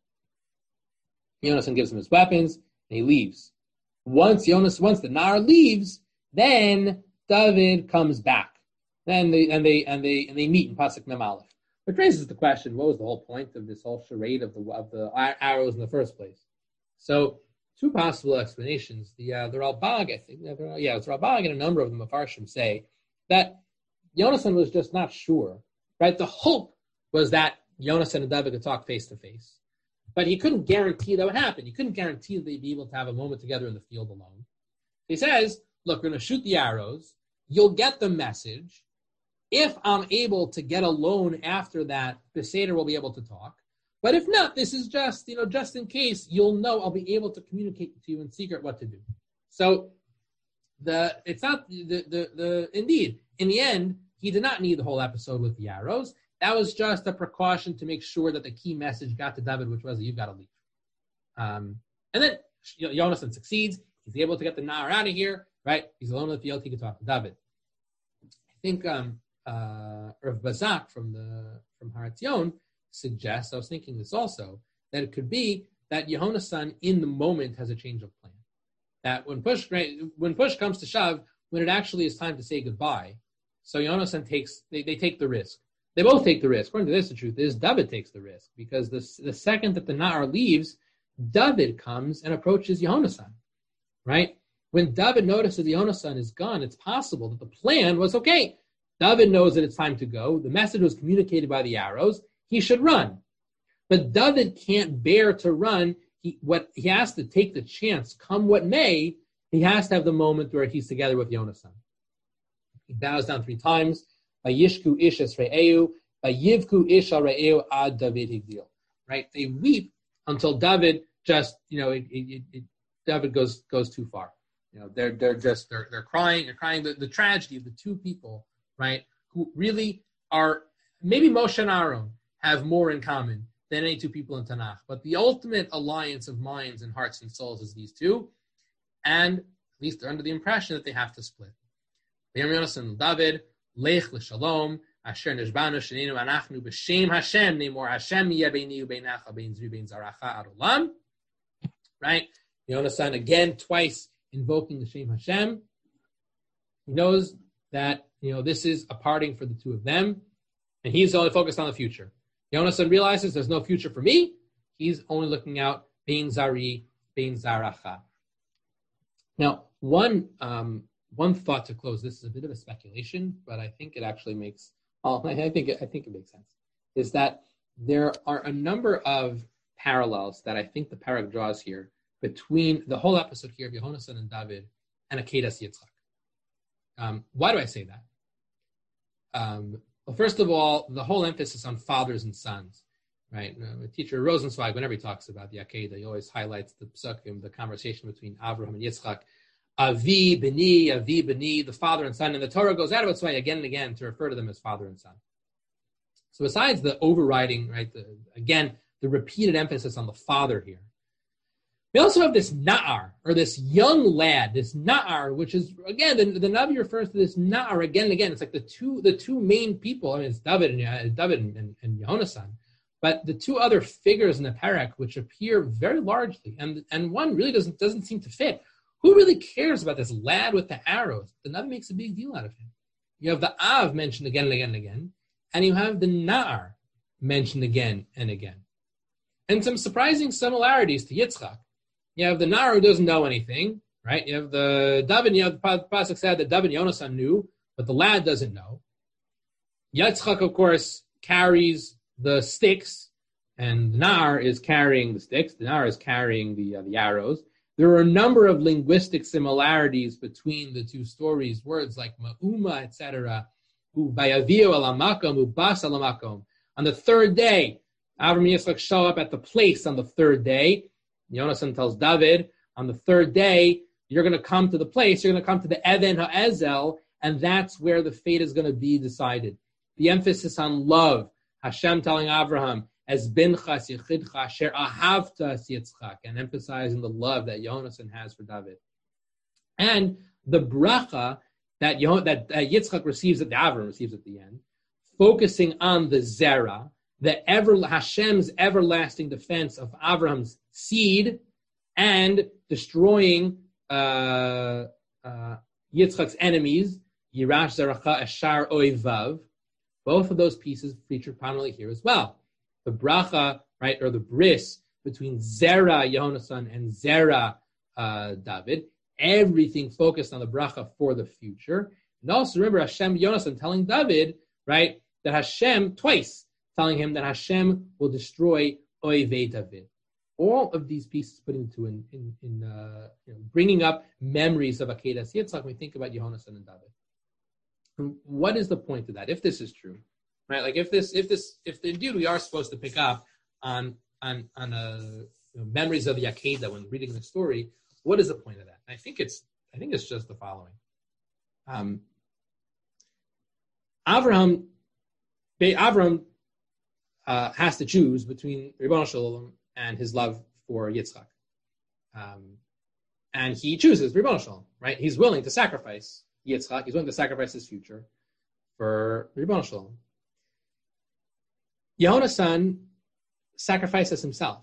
Yonasan gives him his weapons, and he leaves. Once the Na'ar leaves, then David comes back. Then they meet in Pasuk Mem Aleph. Which raises the question: what was the whole point of this whole charade of the arrows in the first place? So, two possible explanations. The Ralbag, I think, it's Ralbag, and a number of the Mefarshim say that Yonasan was just not sure. Right? The hope was that Yonasan and David could talk face to face, but he couldn't guarantee that would happen. He couldn't guarantee that they'd be able to have a moment together in the field alone. He says, "Look, we're going to shoot the arrows. You'll get the message. If I'm able to get alone after that, the Seder will be able to talk. But if not, this is just, just in case, you'll know I'll be able to communicate to you in secret what to do." So indeed, in the end, he did not need the whole episode with the arrows. That was just a precaution to make sure that the key message got to David, which was that you've got to leave. And then Yonasan succeeds. He's able to get the Na'ar out of here, right? He's alone in the field. He can talk to David. I think Rav Bazak from Haratzion suggests, I was thinking this also, that it could be that Yonasan in the moment has a change of plan. That when push comes to shove, when it actually is time to say goodbye, so Yonasan they take the risk. They both take the risk. According to this, the truth is David takes the risk, because the second that the Na'ar leaves, David comes and approaches Yonasan, right? When David notices Yonasan is gone, it's possible that the plan was, okay, David knows that it's time to go. The message was communicated by the arrows. He should run. But David can't bear to run. He has to take the chance, come what may. He has to have the moment where he's together with Yonasan. He bows down 3 times. Vayishku ish es re'eu, vayivku ish al re'eu ad David higdil. Right? They weep until David just, David goes too far. They're crying. They're crying the tragedy of the two people, right, who really are, maybe Moshe and Aaron have more in common than any two people in Tanakh. But the ultimate alliance of minds and hearts and souls is these two. And at least they're under the impression that they have to split. Yonasan David, Lech l'shalom, Asher nishbanu sheninu anachnu b'shem Hashem, Neimor Hashem yeh beini u'beinacha bein zri bein zaracha ad olam. Right? Yonasan again twice invoking the Shem Hashem. He knows that this is a parting for the two of them, and he's only focused on the future. Yonasan realizes there's no future for me. He's only looking out bein zari, bein zaracha. Now, one thought to close. This is a bit of a speculation, but I think it actually makes. I think it makes sense. Is that there are a number of parallels that I think the parak draws here between the whole episode here of Yonasan and David and Akedas Yitzchak. Why do I say that? Well, first of all, the whole emphasis on fathers and sons, right? Teacher Rosenzweig, whenever he talks about the Akedah, he always highlights the psukim, the conversation between Avraham and Yitzchak. Avi b'ni, the father and son, and the Torah goes out of its way again and again to refer to them as father and son. So besides the overriding, right, the repeated emphasis on the father here, we also have this na'ar, or this young lad, this na'ar, which is, again, the Navi refers to this na'ar again and again. It's like the two main people. I mean, it's David and Yonasan, but the two other figures in the parak which appear very largely, and one really doesn't seem to fit. Who really cares about this lad with the arrows? The Navi makes a big deal out of him. You have the Av mentioned again and again and again, and you have the Na'ar mentioned again and again. And some surprising similarities to Yitzchak. You have the Na'ar who doesn't know anything, right? You have the David, the Pasuk said that David and Yonasan knew, but the lad doesn't know. Yitzchak, of course, carries the sticks, and the Na'ar is carrying the sticks. The Na'ar is carrying the arrows. There are a number of linguistic similarities between the two stories. Words like ma'uma, etc. Bayavio alamakom, ubas alamakom. On the third day, Avram and Yitzchak show up at the place on the third day. Yonasan tells David, on the third day, you're going to come to the place. You're going to come to the Even Ha'ezel, and that's where the fate is going to be decided. The emphasis on love. Hashem telling Abraham, as binchas yichidcha asher ahavta Yitzchak, and emphasizing the love that Yonasan has for David, and the bracha that Yitzchak receives that Avram receives at the end, focusing on the zera, Hashem's everlasting defense of Avram's seed, and destroying Yitzchak's enemies, Yirash zeracha ashar oivav. Both of those pieces feature prominently here as well. The bracha, right, or the bris between Zera Yonasan and Zera David, everything focused on the bracha for the future. And also remember Hashem Yonasan telling David, right, that Hashem, twice telling him that Hashem will destroy Oivei David. All of these pieces put into bringing up memories of Akedas Yitzchak when we think about Yonasan and David. And what is the point of that? If this is true, right? Like if indeed we are supposed to pick up on memories of the Akedah when reading the story, what is the point of that? I think it's just the following. Avram has to choose between Ribono Shel Olam and his love for Yitzchak, and he chooses Ribono Shel Olam, right? He's willing to sacrifice Yitzchak. He's willing to sacrifice his future for Ribono Shel Olam. Yonasan sacrifices himself.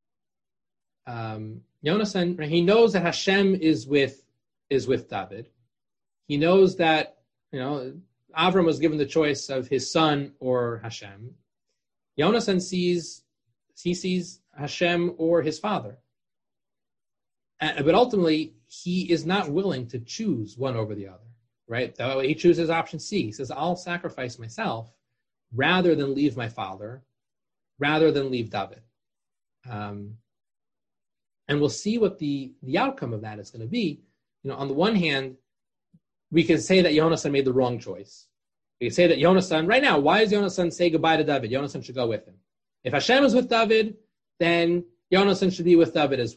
Yonasan, he knows that Hashem is with David. He knows that Avram was given the choice of his son or Hashem. Yonasan sees Hashem or his father, but ultimately he is not willing to choose one over the other. Right? He chooses option C. He says, "I'll sacrifice myself rather than leave my father, rather than leave David." And we'll see what the outcome of that is going to be. On the one hand, we can say that Yonasan made the wrong choice. We can say that Yonasan, right now, why does Yonasan say goodbye to David? Yonasan should go with him. If Hashem is with David, then Yonasan should be with David as well.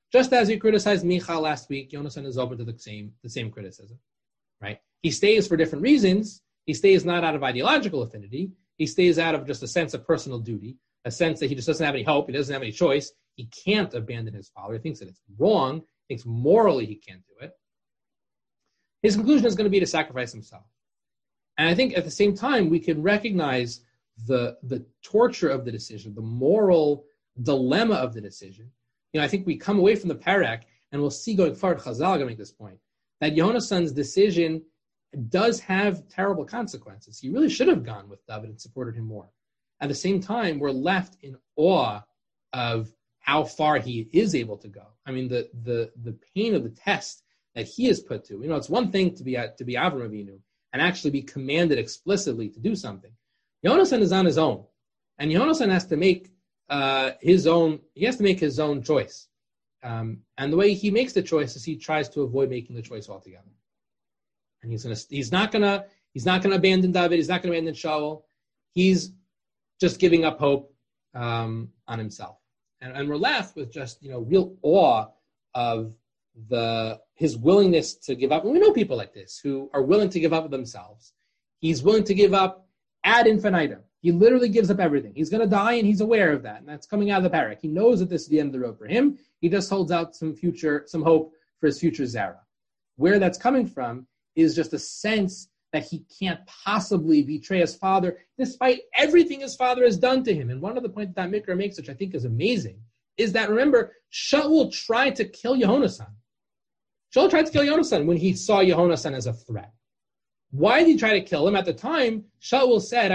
Just as you criticized Michal last week, Yonasan is open to the same criticism, right? He stays for different reasons. He stays not out of ideological affinity. He stays out of just a sense of personal duty, a sense that he just doesn't have any hope. He doesn't have any choice. He can't abandon his father. He thinks that it's wrong. He thinks morally he can't do it. His conclusion is going to be to sacrifice himself. And I think at the same time, we can recognize the torture of the decision, the moral dilemma of the decision. I think we come away from the parak, and we'll see going forward, Chazal going to make this point, that Yonasan's decision does have terrible consequences. He really should have gone with David and supported him more. At the same time, we're left in awe of how far he is able to go. I mean, the pain of the test that he is put to. It's one thing to be Avram Avinu and actually be commanded explicitly to do something. Yonasan is on his own, and Yonasan has to make his own choice. And the way he makes the choice is he tries to avoid making the choice altogether. And he's not gonna abandon David. He's not gonna abandon Shaul. He's just giving up hope on himself. And we're left with just real awe of his willingness to give up. And we know people like this who are willing to give up of themselves. He's willing to give up ad infinitum. He literally gives up everything. He's going to die, and he's aware of that. And that's coming out of the parak. He knows that this is the end of the road for him. He just holds out some hope for his future Zara. Where that's coming from is just a sense that he can't possibly betray his father, despite everything his father has done to him. And one of the points that Mikra makes, which I think is amazing, is that, remember, Shaul tried to kill Yehonasan. Shaul tried to kill Yonasan when he saw Yehonasan as a threat. Why did he try to kill him? At the time, Shaul said,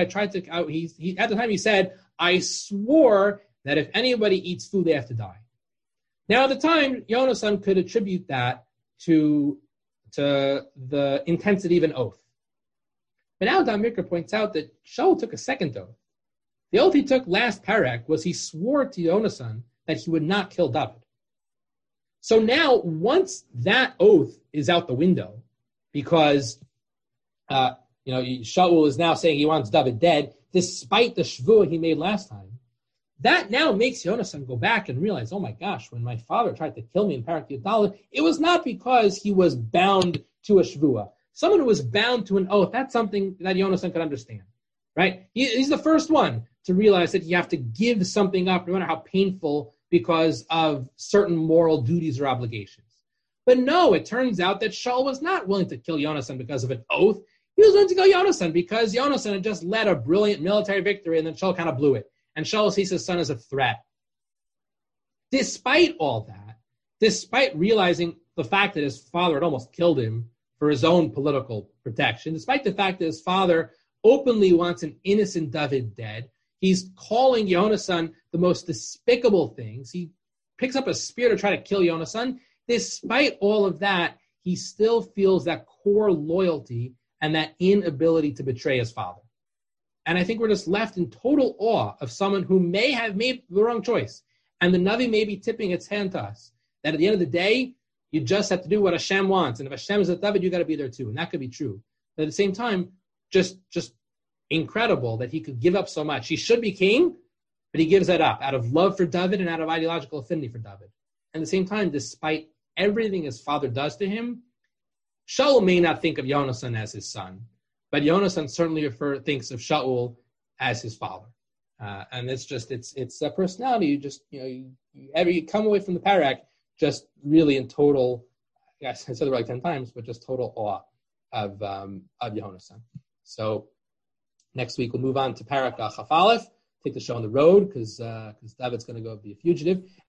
he said, I swore that if anybody eats food, they have to die. Now, at the time, Yonasan could attribute that to the intensity of an oath. But now Dan Mikra points out that Shaul took a second oath. The oath he took last parak was he swore to Yonasan that he would not kill David. So now, once that oath is out the window, because Shaul is now saying he wants David dead, despite the shvuah he made last time, that now makes Yonasan go back and realize, oh my gosh, when my father tried to kill me in Parak Yudaleh, it was not because he was bound to a shvuah. Someone who was bound to an oath, that's something that Yonasan could understand, right? He's the first one to realize that you have to give something up, no matter how painful, because of certain moral duties or obligations. But no, it turns out that Shaul was not willing to kill Yonasan because of an oath. He was willing to kill Yonasan because Yonasan had just led a brilliant military victory, and then Shaul kind of blew it. And Shaul sees his son as a threat. Despite all that, despite realizing the fact that his father had almost killed him for his own political protection, despite the fact that his father openly wants an innocent David dead, he's calling Yonasan the most despicable things. He picks up a spear to try to kill Yonasan. Despite all of that, he still feels that core loyalty and that inability to betray his father. And I think we're just left in total awe of someone who may have made the wrong choice. And the Navi may be tipping its hand to us, that at the end of the day, you just have to do what Hashem wants. And if Hashem is with David, you got to be there too. And that could be true. But at the same time, just incredible that he could give up so much. He should be king, but he gives that up out of love for David and out of ideological affinity for David. And at the same time, despite everything his father does to him, Shaul may not think of Yonasan as his son, but Yonasan certainly thinks of Shaul as his father. And it's a personality. You come away from the parak just really in total, I said it like 10 times, but just total awe of Yonasan. So next week we'll move on to parak Chaf Aleph, take the show on the road because David's going to go be a fugitive.